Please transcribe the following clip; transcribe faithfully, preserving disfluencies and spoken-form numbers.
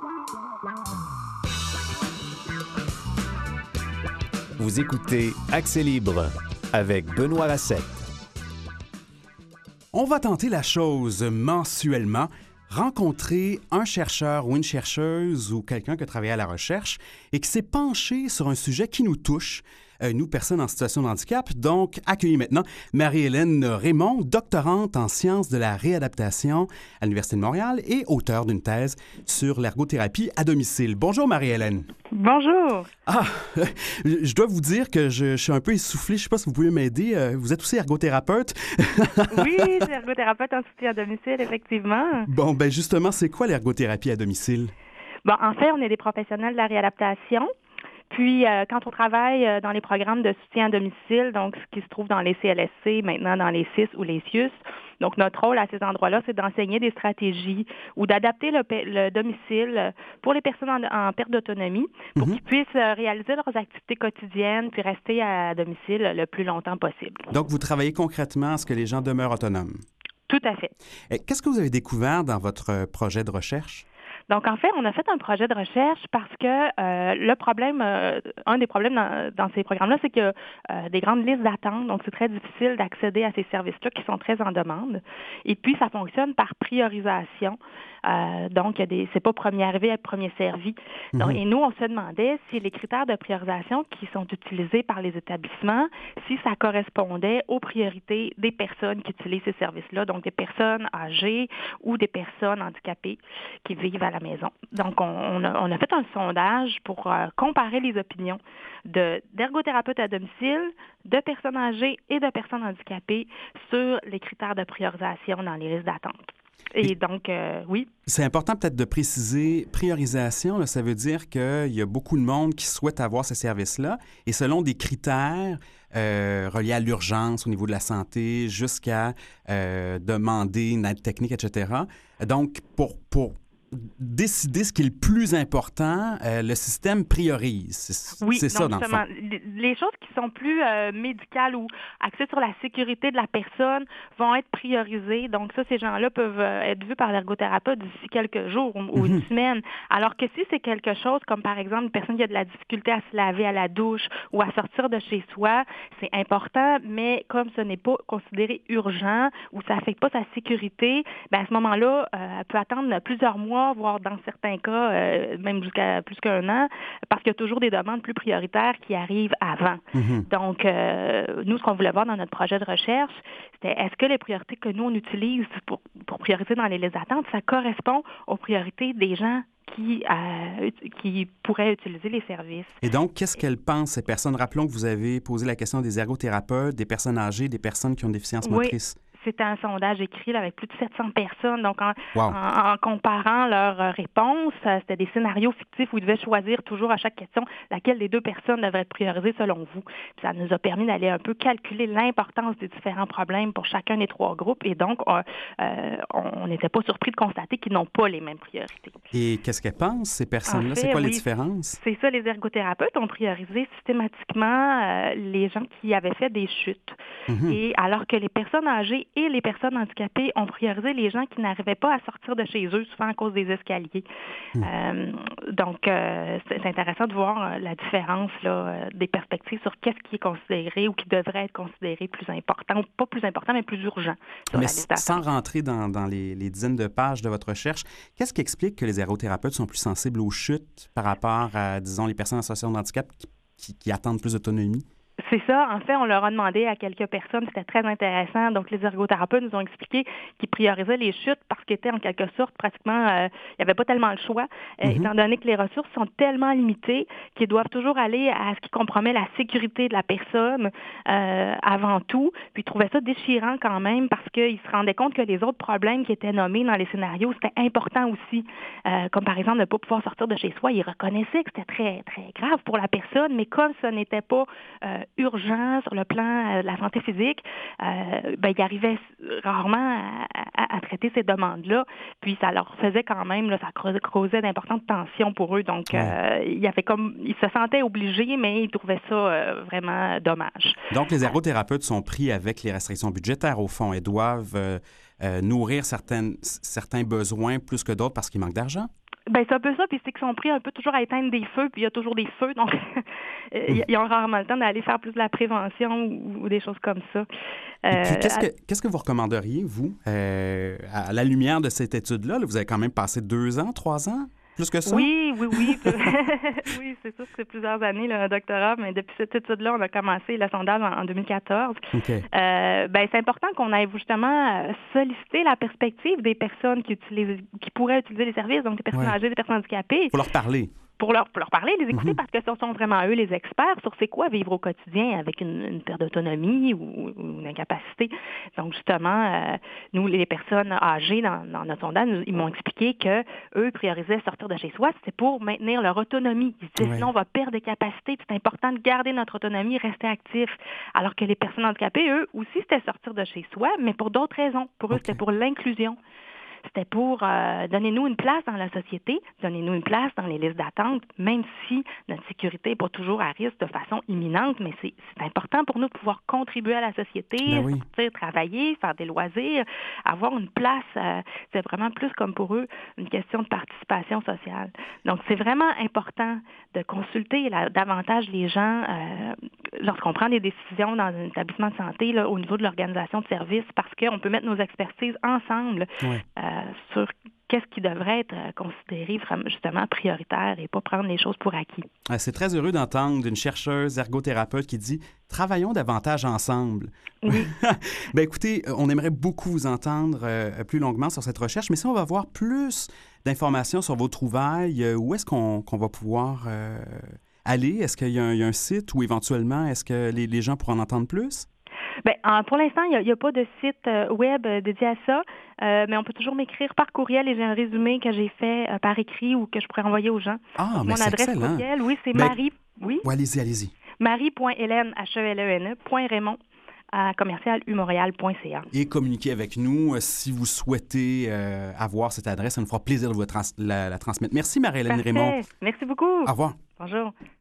Vous écoutez Accès libre avec Benoît Racette. On va tenter la chose mensuellement, rencontrer un chercheur ou une chercheuse ou quelqu'un qui a travaillé à la recherche et qui s'est penché sur un sujet qui nous touche, euh, nous, personnes en situation de handicap. Donc, accueillez maintenant Marie-Hélène Raymond, doctorante en sciences de la réadaptation à l'Université de Montréal et auteure d'une thèse sur l'ergothérapie à domicile. Bonjour Marie-Hélène. Bonjour. Ah, je dois vous dire que je, je suis un peu essoufflé. Je ne sais pas si vous pouvez m'aider. Vous êtes aussi ergothérapeute. Oui, je suis ergothérapeute en soutien à domicile, effectivement. Bon, ben justement, c'est quoi l'ergothérapie à domicile? Bon, en fait, on est des professionnels de la réadaptation. Puis, euh, quand on travaille euh, dans les programmes de soutien à domicile, donc ce qui se trouve dans les C L S C, maintenant dans les C I S ou les C I U S, donc notre rôle à ces endroits-là, c'est d'enseigner des stratégies ou d'adapter le, le domicile pour les personnes en, en perte d'autonomie pour mm-hmm. qu'ils puissent réaliser leurs activités quotidiennes puis rester à domicile le plus longtemps possible. Donc, vous travaillez concrètement à ce que les gens demeurent autonomes? Tout à fait. Qu'est-ce que vous avez découvert dans votre projet de recherche? Donc, en fait, on a fait un projet de recherche parce que euh, le problème, euh, un des problèmes dans, dans ces programmes-là, c'est qu'il y a euh, des grandes listes d'attente. Donc, c'est très difficile d'accéder à ces services-là qui sont très en demande. Et puis, ça fonctionne par priorisation. Euh, donc, il y a des, c'est pas premier arrivé, premier servi. Donc, mm-hmm. Et nous, on se demandait si les critères de priorisation qui sont utilisés par les établissements, si ça correspondait aux priorités des personnes qui utilisent ces services-là, donc des personnes âgées ou des personnes handicapées qui vivent à la maison. Donc, on, on, a, on a fait un sondage pour euh, comparer les opinions de, d'ergothérapeutes à domicile, de personnes âgées et de personnes handicapées sur les critères de priorisation dans les listes d'attente. Et donc, euh, oui. C'est important peut-être de préciser priorisation. Là, ça veut dire qu'il y a beaucoup de monde qui souhaite avoir ces services-là et selon des critères euh, reliés à l'urgence au niveau de la santé jusqu'à euh, demander une aide technique, et cetera. Donc, pour, pour décider ce qui est le plus important, euh, le système priorise. C'est, oui, c'est ça, dans le fond. Les choses qui sont plus euh, médicales ou axées sur la sécurité de la personne vont être priorisées. Donc ça, ces gens-là peuvent euh, être vus par l'ergothérapeute d'ici quelques jours ou, mm-hmm. ou une semaine. Alors que si c'est quelque chose comme, par exemple, une personne qui a de la difficulté à se laver à la douche ou à sortir de chez soi, c'est important, mais comme ce n'est pas considéré urgent ou ça n'affecte pas sa sécurité, bien à ce moment-là, euh, elle peut attendre plusieurs mois, voire dans certains cas, euh, même jusqu'à plus qu'un an, parce qu'il y a toujours des demandes plus prioritaires qui arrivent avant. Mm-hmm. Donc, euh, nous, ce qu'on voulait voir dans notre projet de recherche, c'était est-ce que les priorités que nous, on utilise pour, pour prioriser dans les listes d'attente, ça correspond aux priorités des gens qui, euh, qui pourraient utiliser les services. Et donc, qu'est-ce qu'elles pensent, ces personnes? Rappelons que vous avez posé la question des ergothérapeutes, des personnes âgées, des personnes qui ont une déficience oui. motrice. C'était un sondage écrit là, avec plus de sept cents personnes. Donc, en, wow. en, en comparant leurs réponses, c'était des scénarios fictifs où ils devaient choisir toujours à chaque question laquelle des deux personnes devrait être priorisée selon vous. Puis ça nous a permis d'aller un peu calculer l'importance des différents problèmes pour chacun des trois groupes. Et donc, on euh, n'était pas surpris de constater qu'ils n'ont pas les mêmes priorités. Et qu'est-ce qu'elles pensent, ces personnes-là? En fait, c'est quoi oui, les différences? C'est ça, les ergothérapeutes ont priorisé systématiquement euh, les gens qui avaient fait des chutes. Mm-hmm. Et alors que les personnes âgées et les personnes handicapées ont priorisé les gens qui n'arrivaient pas à sortir de chez eux, souvent à cause des escaliers. Mmh. Euh, donc, euh, c'est intéressant de voir euh, la différence là, des perspectives sur qu'est-ce qui est considéré ou qui devrait être considéré plus important, ou pas plus important, mais plus urgent. Mais sans rentrer dans, dans les, les dizaines de pages de votre recherche, qu'est-ce qui explique que les ergothérapeutes sont plus sensibles aux chutes par rapport à, disons, les personnes en situation de handicap qui, qui, qui attendent plus d'autonomie? C'est ça. En fait, on leur a demandé à quelques personnes, c'était très intéressant. Donc, les ergothérapeutes nous ont expliqué qu'ils priorisaient les chutes parce qu'ils étaient en quelque sorte pratiquement, euh, il n'y avait pas tellement le choix, euh, mm-hmm. étant donné que les ressources sont tellement limitées qu'ils doivent toujours aller à ce qui compromet la sécurité de la personne euh, avant tout. Puis, ils trouvaient ça déchirant quand même parce qu'ils se rendaient compte que les autres problèmes qui étaient nommés dans les scénarios, c'était important aussi. Euh, comme par exemple, ne pas pouvoir sortir de chez soi. Ils reconnaissaient que c'était très, très grave pour la personne, mais comme ce n'était pas euh, urgent sur le plan de la santé physique, euh, ben, ils arrivaient rarement à, à, à traiter ces demandes-là. Puis ça leur faisait quand même, là, ça causait d'importantes tensions pour eux. Donc, euh, il y avait comme, ils se sentaient obligés, mais ils trouvaient ça euh, vraiment dommage. Donc, les ergothérapeutes sont pris avec les restrictions budgétaires, au fond, et doivent euh, euh, nourrir certaines, certains besoins plus que d'autres parce qu'il manque d'argent? Ben c'est un peu ça, puis c'est qu'ils sont pris un peu toujours à éteindre des feux, puis il y a toujours des feux, donc ils ont rarement le temps d'aller faire plus de la prévention ou, ou des choses comme ça. Euh, Et puis, qu'est-ce, à... que, qu'est-ce que vous recommanderiez, vous, euh, à la lumière de cette étude-là? Là, vous avez quand même passé deux ans, trois ans? Plus que ça? Oui, oui, oui. Oui, c'est sûr que c'est plusieurs années, le doctorat, mais depuis cette étude-là, on a commencé le sondage en, en deux mille quatorze. Okay. Euh, ben, c'est important qu'on aille justement solliciter la perspective des personnes qui utilisent, qui pourraient utiliser les services, donc des personnes ouais. âgées, des personnes handicapées. Il faut leur parler. Pour leur, pour leur parler, les écouter, mm-hmm. parce que ce sont vraiment eux les experts sur c'est quoi vivre au quotidien avec une, une perte d'autonomie ou, ou une incapacité. Donc, justement, euh, nous, les personnes âgées dans, dans notre sondage, nous, ils m'ont expliqué que eux priorisaient sortir de chez soi, c'était pour maintenir leur autonomie. Ils disaient, ouais. sinon, on va perdre des capacités, puis c'est important de garder notre autonomie, rester actif. Alors que les personnes handicapées, eux, aussi, c'était sortir de chez soi, mais pour d'autres raisons. Pour eux, okay. c'était pour l'inclusion. C'était pour euh, donner-nous une place dans la société, donner-nous une place dans les listes d'attente, même si notre sécurité n'est pas toujours à risque de façon imminente, mais c'est, c'est important pour nous de pouvoir contribuer à la société, ben oui. sortir, travailler, faire des loisirs, avoir une place. Euh, c'est vraiment plus comme pour eux une question de participation sociale. Donc, c'est vraiment important de consulter là, davantage les gens euh, lorsqu'on prend des décisions dans un établissement de santé là, au niveau de l'organisation de services, parce qu'on peut mettre nos expertises ensemble. Ouais. Euh, sur qu'est-ce qui devrait être considéré justement prioritaire et pas prendre les choses pour acquis. C'est très heureux d'entendre une chercheuse ergothérapeute qui dit « Travaillons davantage ensemble ». Oui. Ben écoutez, on aimerait beaucoup vous entendre euh, plus longuement sur cette recherche, mais si on va avoir plus d'informations sur vos trouvailles, euh, où est-ce qu'on, qu'on va pouvoir euh, aller? Est-ce qu'il y a, un, il y a un site ou éventuellement, est-ce que les, les gens pourront en entendre plus? Bien, pour l'instant, il n'y a, a pas de site web dédié à ça, euh, mais on peut toujours m'écrire par courriel et j'ai un résumé que j'ai fait euh, par écrit ou que je pourrais envoyer aux gens. Ah, donc, mais mon c'est adresse excellent. Courriel, oui, c'est ben, Marie. Oui. oui, allez-y, allez-y. Marie.Hélène, H E L E N E, point Raymond, à commercial u montréal point c a. Et communiquez avec nous euh, si vous souhaitez euh, avoir cette adresse. Ça nous fera plaisir de vous trans- la, la transmettre. Merci, Marie-Hélène Parfait. Raymond. Merci beaucoup. Au revoir. Bonjour.